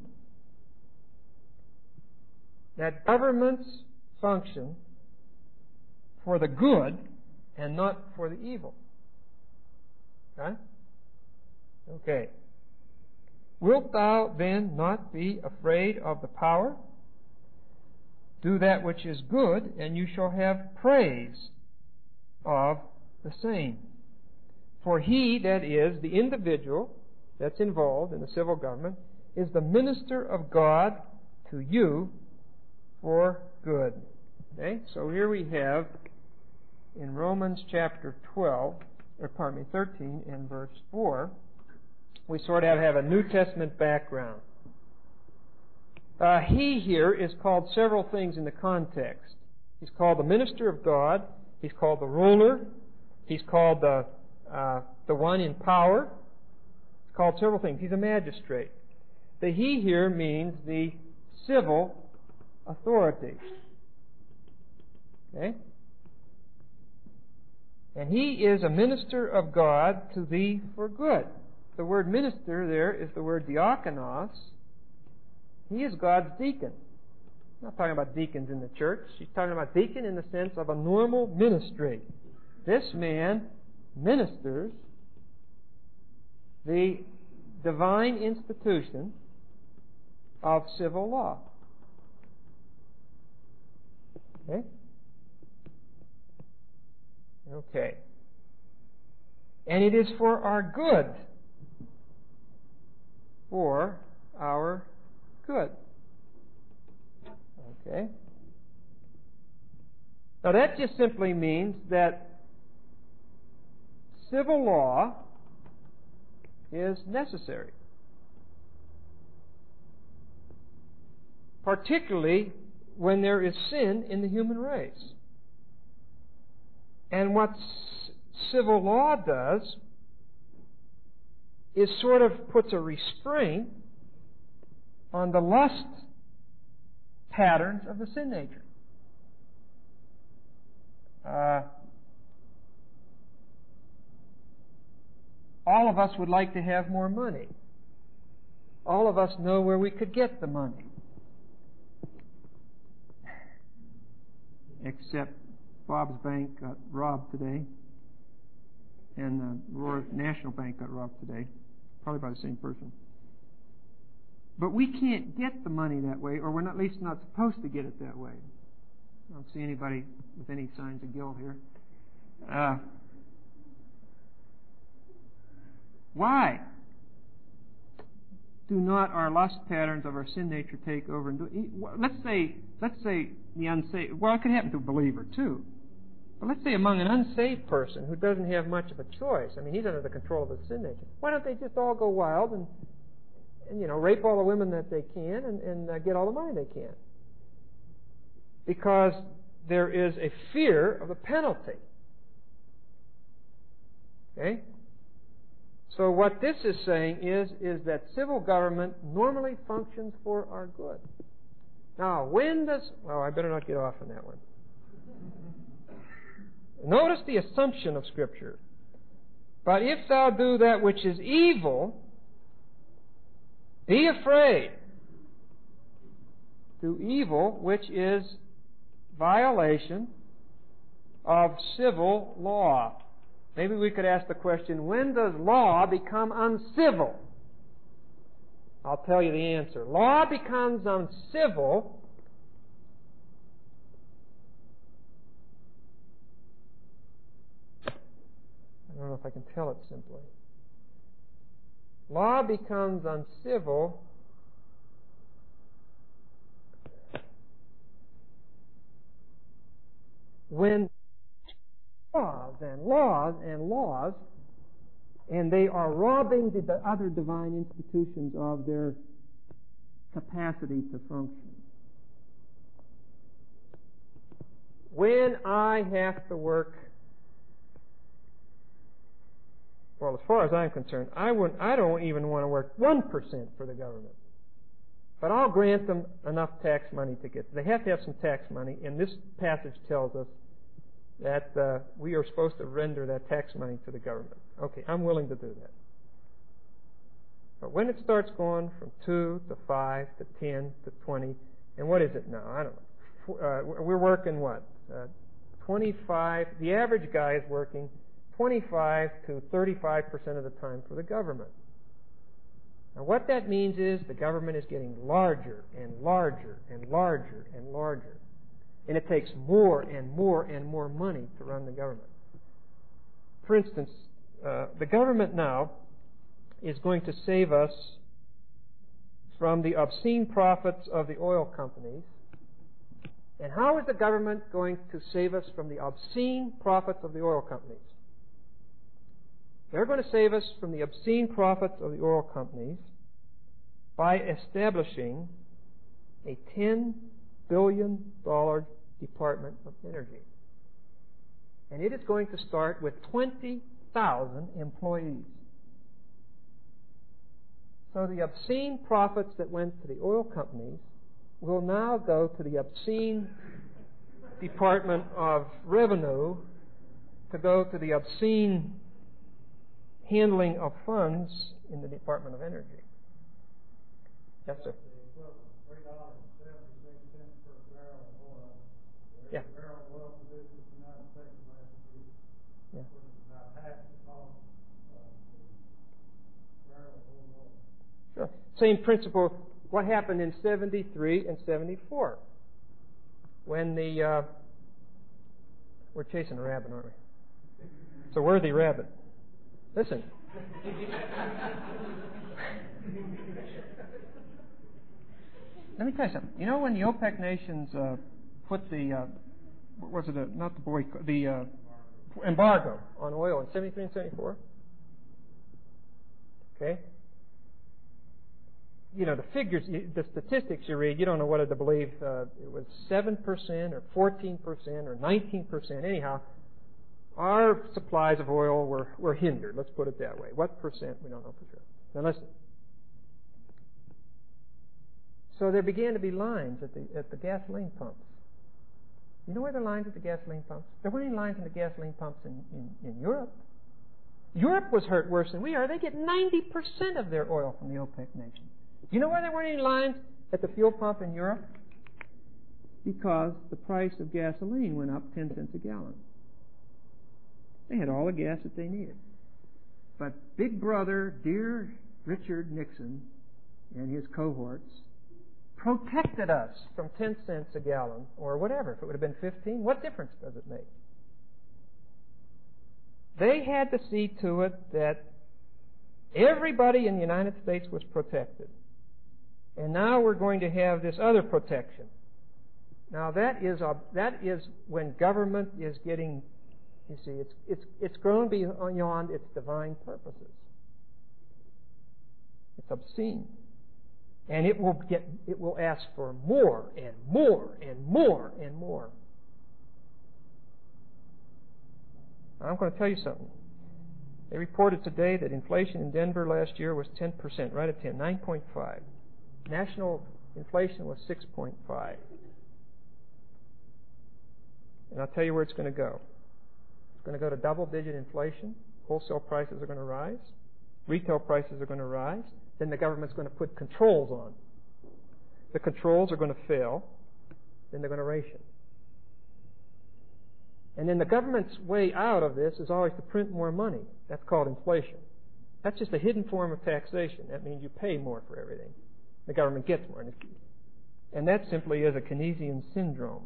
that governments function for the good and not for the evil. Okay? Okay. Wilt thou then not be afraid of the power? Do that which is good, and you shall have praise of the same. For he, that is, the individual that's involved in the civil government, is the minister of God to you for good. Okay? So here we have in Romans chapter twelve, or pardon me, thirteen and verse four, we sort of have a New Testament background. Uh, he here is called several things in the context. He's called the minister of God. He's called the ruler. He's called the uh, the one in power. He's called several things. He's a magistrate. The he here means the civil authority. Okay? And he is a minister of God to thee for good. The word minister there is the word diakonos. He is God's deacon. I'm not talking about deacons in the church. He's talking about deacon in the sense of a normal ministry. This man ministers the divine institution of civil law. Okay? Okay. And it is for our good. For our good. Okay? Now that just simply means that civil law is necessary. Particularly when there is sin in the human race. And what c- civil law does is sort of puts a restraint on the lust patterns of the sin nature. Uh, all of us would like to have more money. All of us know where we could get the money. Except Bob's bank got robbed today, and the Roar National Bank got robbed today, probably by the same person. But we can't get the money that way, or we're not, at least not supposed to get it that way. I don't see anybody with any signs of guilt here. Uh, why do not our lust patterns of our sin nature take over and do it? Let's say, let's say the unsaved. Well, it could happen to a believer too. But let's say among an unsaved person who doesn't have much of a choice. I mean, he's under the control of his sin nature. Why don't they just all go wild and, and you know, rape all the women that they can and, and uh, get all the money they can? Because there is a fear of the penalty. Okay? So what this is saying is, is that civil government normally functions for our good. Now, when does... Well, I better not get off on that one. Notice the assumption of Scripture. But if thou do that which is evil, be afraid. Do evil, which is violation of civil law. Maybe we could ask the question, when does law become uncivil? I'll tell you the answer. Law becomes uncivil I don't know if I can tell it simply. Law becomes uncivil when laws and laws and laws, and they are robbing the other divine institutions of their capacity to function. When I have to work, well, as far as I'm concerned, I wouldn't, I don't even want to work one percent for the government. But I'll grant them enough tax money to get. They have to have some tax money, and this passage tells us that uh, we are supposed to render that tax money to the government. Okay, I'm willing to do that. But when it starts going from two to five to ten to twenty, and what is it now? I don't know. Uh, we're working what? Uh, twenty-five. The average guy is working twenty-five to thirty-five percent of the time for the government. Now, what that means is the government is getting larger and larger and larger and larger. And it takes more and more and more money to run the government. For instance, uh, the government now is going to save us from the obscene profits of the oil companies. And how is the government going to save us from the obscene profits of the oil companies? They're going to save us from the obscene profits of the oil companies by establishing a ten billion dollars Department of Energy. And it is going to start with twenty thousand employees. So the obscene profits that went to the oil companies will now go to the obscene Department of Revenue to go to the obscene handling of funds in the Department of Energy. Yes, sir. Yeah. Yeah. Sure. Same principle what happened in seventy-three and seventy-four when the uh, we're chasing a rabbit, aren't we? It's a worthy rabbit. Listen. Let me tell you something. You know when the OPEC nations uh, put the uh, what was it? A, not the boycott, the uh, embargo on oil in seventy-three and seventy-four. Okay. You know the figures, the statistics you read. You don't know whether to believe uh, it was seven percent or fourteen percent or nineteen percent. Anyhow, our supplies of oil were were hindered. Let's put it that way. What percent? We don't know for sure. Now listen. So there began to be lines at the at the gasoline pumps. You know where the lines at the gasoline pumps? There weren't any lines at the gasoline pumps in, in, in Europe. Europe was hurt worse than we are. They get ninety percent of their oil from the OPEC nations. You know why there weren't any lines at the fuel pump in Europe? Because the price of gasoline went up ten cents a gallon. They had all the gas that they needed. But Big Brother, dear Richard Nixon and his cohorts, protected us from ten cents a gallon or whatever. If it would have been fifteen, what difference does it make? They had to see to it that everybody in the United States was protected. And now we're going to have this other protection. Now that is a, that is when government is getting, you see, it's it's it's grown beyond its divine purposes. It's obscene. And it will get it will ask for more and more and more and more. I'm going to tell you something. They reported today that inflation in Denver last year was ten percent, right at ten, nine point five. National inflation was six point five. And I'll tell you where it's going to go. It's going to go to double-digit inflation. Wholesale prices are going to rise. Retail prices are going to rise. Then the government's going to put controls on. The controls are going to fail. Then they're going to ration. And then the government's way out of this is always to print more money. That's called inflation. That's just a hidden form of taxation. That means you pay more for everything. The government gets more. And that simply is a Keynesian syndrome.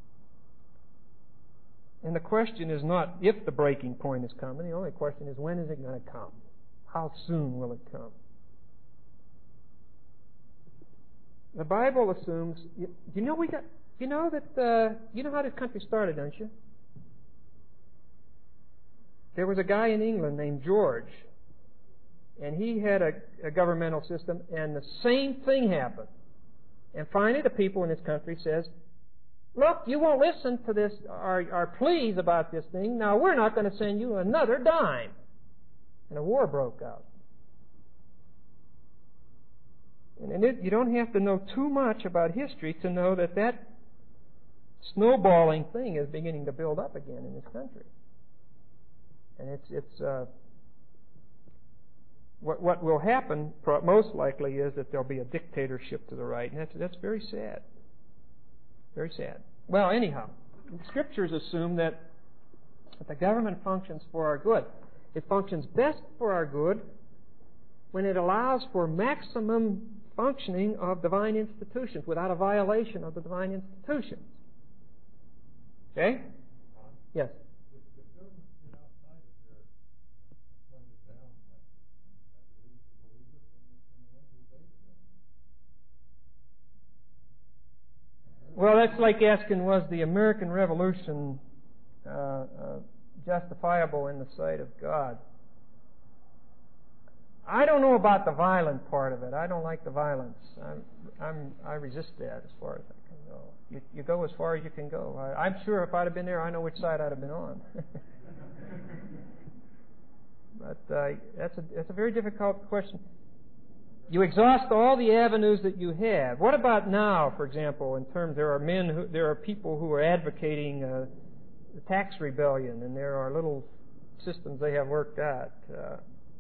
And the question is not if the breaking point is coming. The only question is when is it going to come? How soon will it come? The Bible assumes. You, you know we got. You know that. Uh, you know how this country started, don't you? There was a guy in England named George, and he had a, a governmental system, and the same thing happened. And finally, the people in this country says, "Look, you won't listen to this our, our pleas about this thing. Now we're not going to send you another dime." And a war broke out. And it, you don't have to know too much about history to know that that snowballing thing is beginning to build up again in this country. And it's it's uh, what what will happen most likely is that there'll be a dictatorship to the right, and that's that's very sad. Very sad. Well, anyhow, the Scriptures assume that, that the government functions for our good. It functions best for our good when it allows for maximum functioning of divine institutions without a violation of the divine institutions. Okay? Yes? Well, that's like asking, was the American Revolution uh, uh, justifiable in the sight of God? I don't know about the violent part of it. I don't like the violence. I'm, I'm, I resist that as far as I can go. You, you go as far as you can go. I, I'm sure if I'd have been there, I know which side I'd have been on. But uh, that's a that's a very difficult question. You exhaust all the avenues that you have. What about now, for example, in terms there are men, who, there are people who are advocating uh, the tax rebellion, and there are little systems they have worked out. Uh,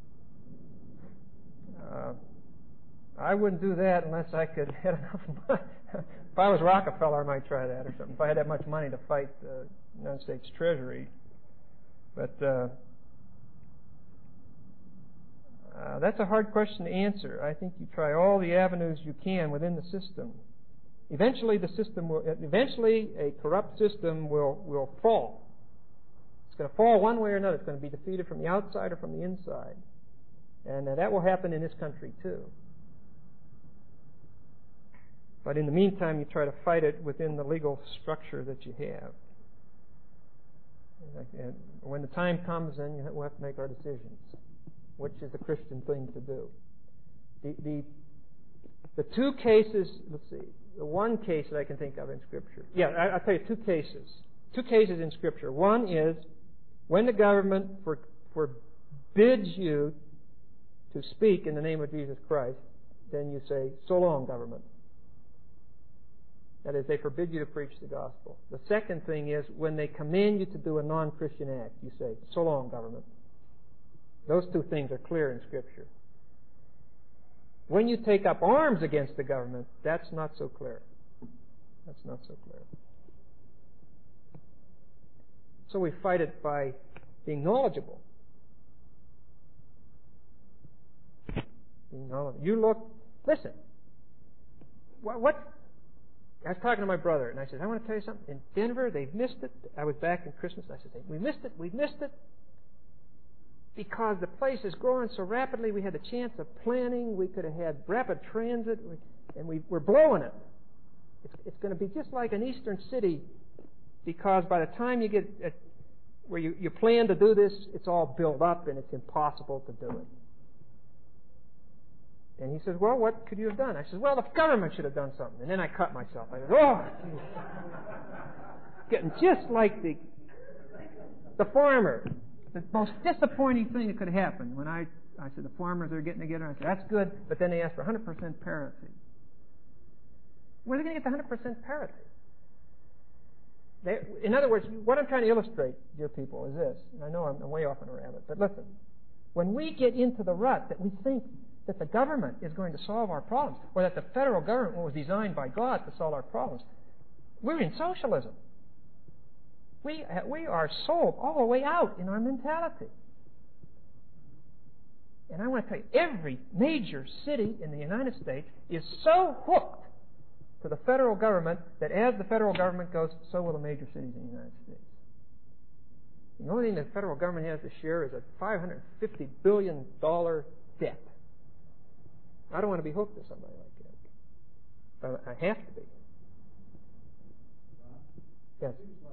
uh, I wouldn't do that unless I could have enough money. If I was Rockefeller, I might try that or something. If I had that much money to fight the United States Treasury. But uh, Uh, that's a hard question to answer. I think you try all the avenues you can within the system. Eventually, the system will. Eventually, a corrupt system will will fall. It's going to fall one way or another. It's going to be defeated from the outside or from the inside, and uh, that will happen in this country too. But in the meantime, you try to fight it within the legal structure that you have. And when the time comes, then we'll have to make our decisions. Which is the Christian thing to do? The the the two cases. Let's see. The one case that I can think of in Scripture. Yeah, I, I'll tell you two cases. Two cases in Scripture. One is when the government for, forbids you to speak in the name of Jesus Christ, then you say, "So long, government." That is, they forbid you to preach the gospel. The second thing is when they command you to do a non-Christian act, you say, "So long, government." Those two things are clear in Scripture. When you take up arms against the government, that's not so clear. That's not so clear. So we fight it by being knowledgeable. Being knowledgeable. You look, listen, what, what I was talking to my brother, and I said, "I want to tell you something. In Denver, they've missed it." I was back in Christmas, and I said, "We missed it, we missed it. Because the place is growing so rapidly, we had the chance of planning. We could have had rapid transit, and we, we're blowing it. It's, it's going to be just like an eastern city, because by the time you get at where you, you plan to do this, it's all built up, and it's impossible to do it." And he says, "Well, what could you have done?" I said, "Well, the government should have done something." And then I cut myself. I said, "Oh, geez." Getting just like the the farmer. The most disappointing thing that could happen when I, I said the farmers are getting together, I said, "That's good," but then they asked for one hundred percent parity. Where are they going to get the one hundred percent parity? They, in other words, what I'm trying to illustrate, dear people, is this. And I know I'm way off on a rabbit, but listen. When we get into the rut that we think that the government is going to solve our problems, or that the federal government was designed by God to solve our problems, we're in socialism. We, we are sold all the way out in our mentality. And I want to tell you, every major city in the United States is so hooked to the federal government that as the federal government goes, so will the major cities in the United States. The only thing the federal government has to share is a five hundred fifty billion dollars debt. I don't want to be hooked to somebody like that. But I have to be. Yes?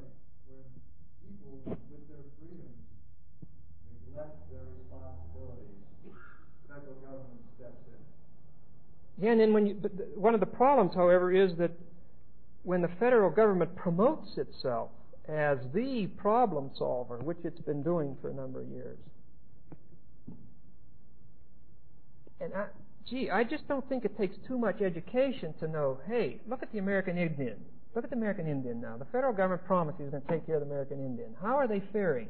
With their freedoms, neglect their responsibilities, federal government steps in. Yeah, and then when you, but the, one of the problems, however, is that when the federal government promotes itself as the problem solver, which it's been doing for a number of years, and I, gee, I just don't think it takes too much education to know, hey, look at the American Indian. Look at the American Indian now. The federal government promised he was going to take care of the American Indian. How are they faring?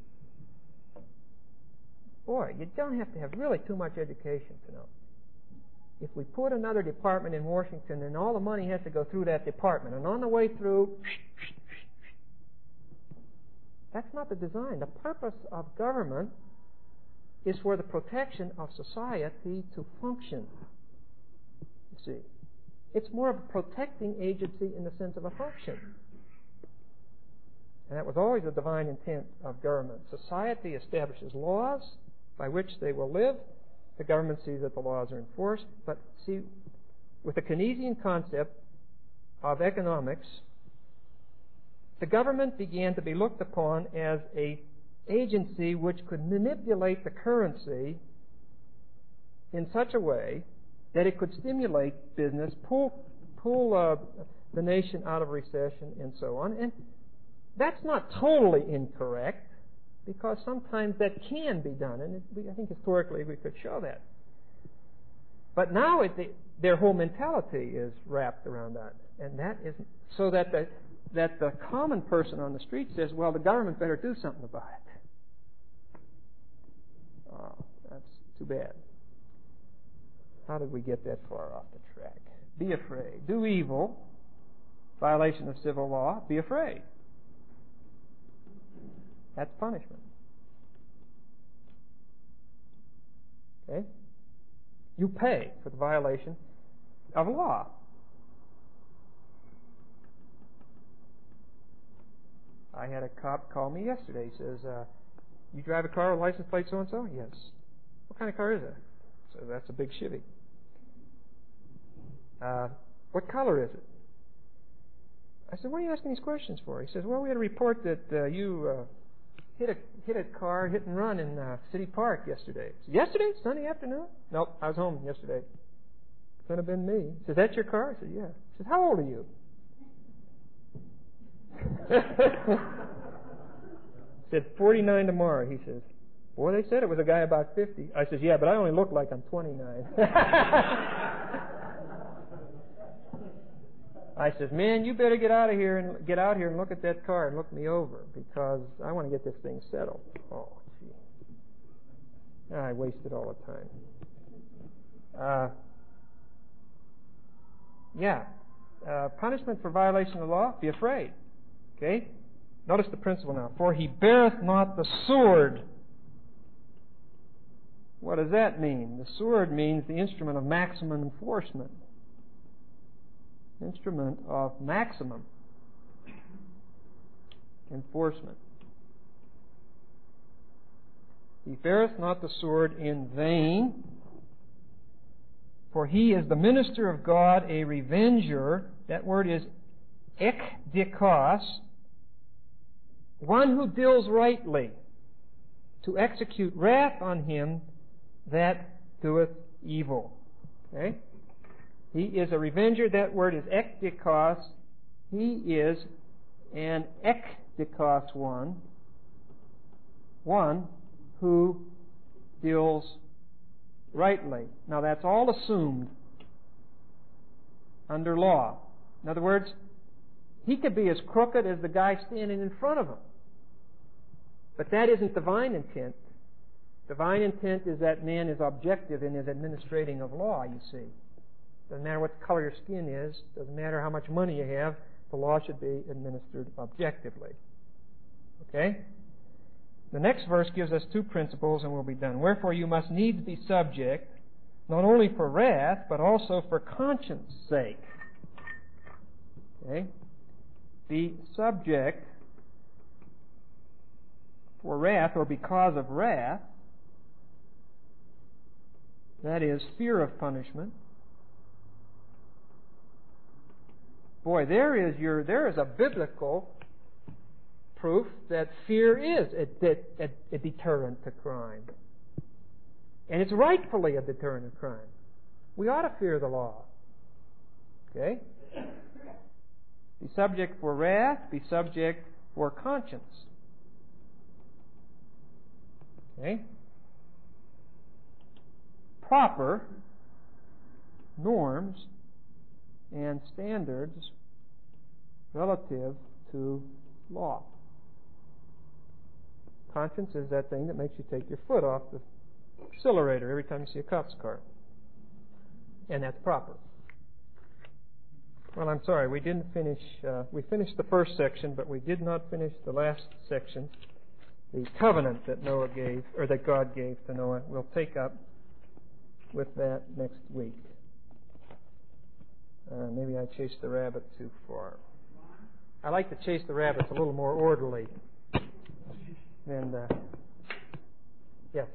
Boy, you don't have to have really too much education to know. If we put another department in Washington, then all the money has to go through that department. And on the way through, that's not the design. The purpose of government is for the protection of society to function. You see. It's more of a protecting agency in the sense of a function. And that was always the divine intent of government. Society establishes laws by which they will live. The government sees that the laws are enforced. But see, with the Keynesian concept of economics, the government began to be looked upon as an agency which could manipulate the currency in such a way that it could stimulate business, pull, pull uh, the nation out of recession, and so on. And that's not totally incorrect, because sometimes that can be done, and it, I think historically we could show that. But now it, the, their whole mentality is wrapped around that, and that is so that the that the common person on the street says, "Well, the government better do something about it." Oh, that's too bad. How did we get that far off the track? Be afraid. Do evil. Violation of civil law. Be afraid. That's punishment. Okay? You pay for the violation of law. I had a cop call me yesterday. He says, uh, you drive a car with license plate so-and-so? Yes. What kind of car is it? So that's a big Chevy. Uh, what color is it? I said, what are you asking these questions for? He says, well, we had a report that uh, you uh, hit a hit a car, hit and run in uh, City Park yesterday. I said, yesterday? Sunday afternoon? Nope, I was home yesterday. Couldn't have been me. He says, that's your car? I said, yeah. He says, how old are you? He said, forty-nine tomorrow. He says, boy, they said it was a guy about fifty. I says, yeah, but I only look like I'm twenty-nine. I says, man, you better get out of here and get out here and look at that car and look me over because I want to get this thing settled. Oh, gee. I wasted all the time. Uh, yeah. Uh, punishment for violation of the law, be afraid. Okay? Notice the principle now. For he beareth not the sword. What does that mean? The sword means the instrument of maximum enforcement. Instrument of maximum enforcement. He beareth not the sword in vain, for he is the minister of God, a revenger. That word is ekdikos, one who deals rightly, to execute wrath on him that doeth evil. Okay? He is a revenger. That word is ekdikos. He is an ekdikos one, one who deals rightly. Now that's all assumed under law. In other words, he could be as crooked as the guy standing in front of him. But that isn't divine intent. Divine intent is that man is objective in his administrating of law, you see. Doesn't matter what color your skin is. Doesn't matter how much money you have. The law should be administered objectively. Okay? The next verse gives us two principles and we'll be done. Wherefore you must needs be subject, not only for wrath, but also for conscience sake. Okay? Be subject for wrath or because of wrath. That is fear of punishment. Boy, there is your there is a biblical proof that fear is a, a, a deterrent to crime. And it's rightfully a deterrent to crime. We ought to fear the law. Okay? Be subject for wrath, be subject for conscience. Okay? Proper norms and standards relative to law. Conscience is that thing that makes you take your foot off the accelerator every time you see a cop's car. And that's proper. Well, I'm sorry, we didn't finish, uh, we finished the first section, but we did not finish the last section, the covenant that Noah gave, or that God gave to Noah. We'll take up with that next week. Uh, maybe I chased the rabbit too far. I like to chase the rabbits a little more orderly. And, uh, yes.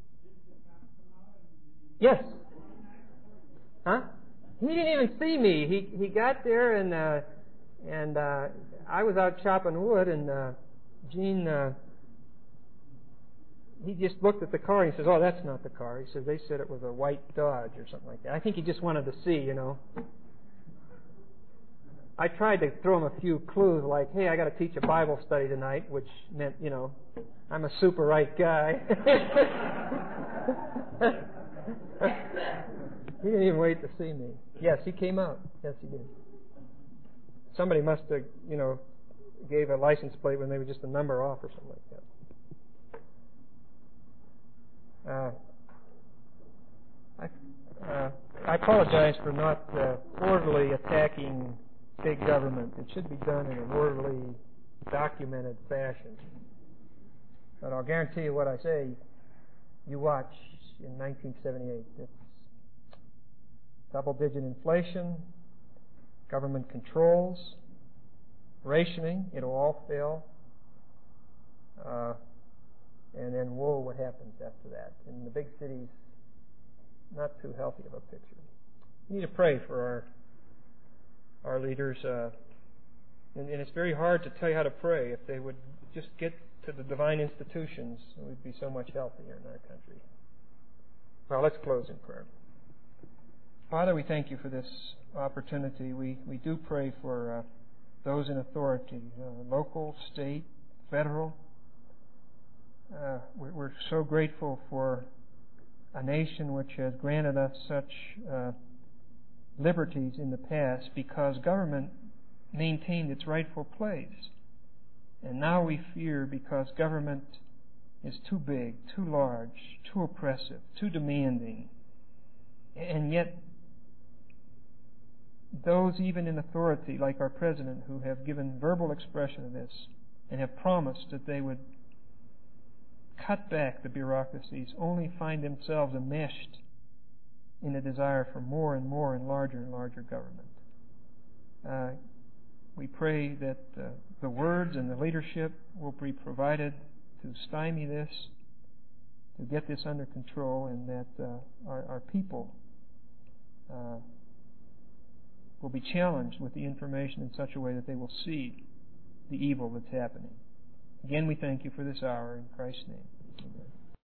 Yes. Huh? He didn't even see me. He he got there and uh, and uh, I was out chopping wood and uh, Gene uh, he just looked at the car and he says, "Oh, that's not the car." He says they said it was a white Dodge or something like that. I think he just wanted to see, you know. I tried to throw him a few clues like, hey, I got to teach a Bible study tonight, which meant, you know, I'm a super right guy. He didn't even wait to see me. Yes, he came out. Yes, he did. Somebody must have, you know, gave a license plate when they were just a number off or something like that. Uh, I, uh, I apologize for not uh, orderly attacking big government. It should be done in an orderly, documented fashion. But I'll guarantee you what I say. You watch in nineteen seventy-eight. It's double-digit inflation, government controls, rationing, it'll all fail, uh, and then whoa, what happens after that? In the big cities, not too healthy of a picture. We need to pray for our our leaders, uh, and, and it's very hard to tell you how to pray. If they would just get to the divine institutions, we'd be so much healthier in our country. Well, let's close in prayer. Father, we thank you for this opportunity. We, we do pray for uh, those in authority, uh, local, state, federal. Uh, we're, we're so grateful for a nation which has granted us such uh, liberties in the past because government maintained its rightful place. And now we fear because government is too big, too large, too oppressive, too demanding. And yet, those even in authority, like our president, who have given verbal expression of this and have promised that they would cut back the bureaucracies, only find themselves enmeshed in a desire for more and more and larger and larger government. Uh, we pray that uh, the words and the leadership will be provided to stymie this, to get this under control, and that uh, our, our people uh, will be challenged with the information in such a way that they will see the evil that's happening. Again, we thank you for this hour in Christ's name. Amen.